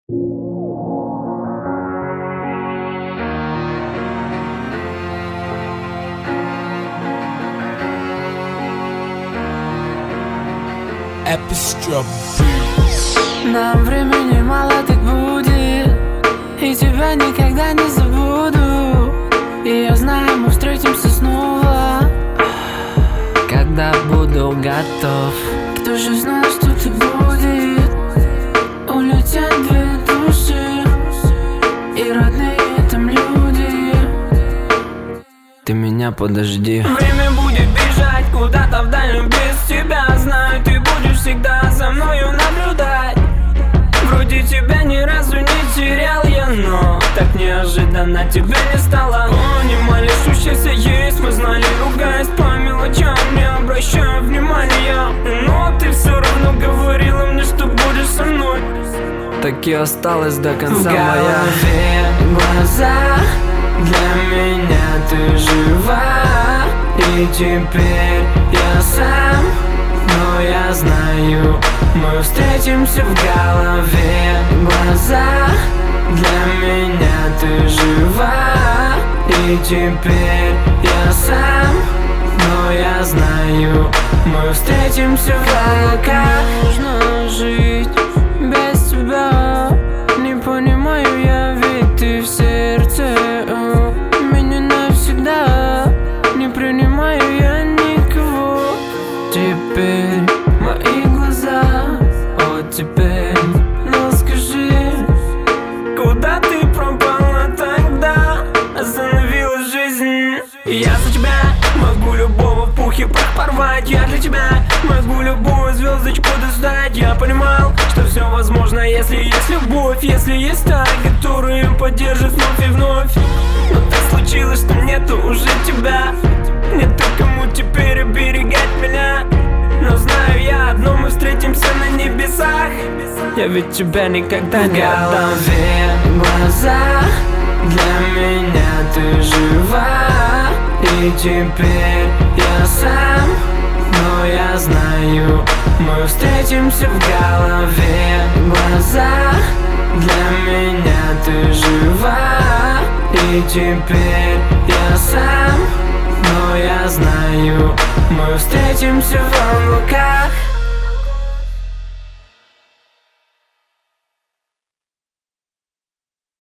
Нам времени мало, так будет, и тебя никогда не забуду. И я знаю, мы встретимся снова, когда буду готов. Кто же знал, что ты будет? Улетят две души, и родные там люди. Ты меня подожди. Время будет бежать куда-то вдаль без тебя. Знаю, ты будешь всегда за мною наблюдать. Вроде тебя ни разу не терял я, но так неожиданно тебя не стало. Понимали, шущийся есть, мы знали, ругаясь по мелочам, не обращая внимания. Но ты все равно говорила мне, что будешь со мной. Так и осталось до конца моя. В голове глаза, для меня ты жива. И теперь я сам, но я знаю, мы встретимся. В голове глаза, для меня ты жива. И теперь я сам, но я знаю, мы встретимся в облаках. Нужно жить без тебя, не понимаю я, ведь ты в сердце. Меня навсегда, не принимаю я никого. Теперь мои глаза, вот теперь. Но скажи, куда ты пропала тогда? Остановилась жизнь. Я за тебя могу любого в пух и прах порвать. Я для тебя могу любую звездочку достать. Я понимал, что все возможно, если есть любовь. Если есть та, которая поддержит вновь и вновь. Но так случилось, что нету уже тебя. Нету кому теперь оберегать меня. Но знаю я одно, мы встретимся на небесах. Я ведь тебя никогда не отдам. В голове глаза, для меня ты жива. И теперь я сам, но я знаю, мы встретимся. В голове глаза, для меня ты жива. И теперь я сам, но я знаю, мы встретимся в облаках.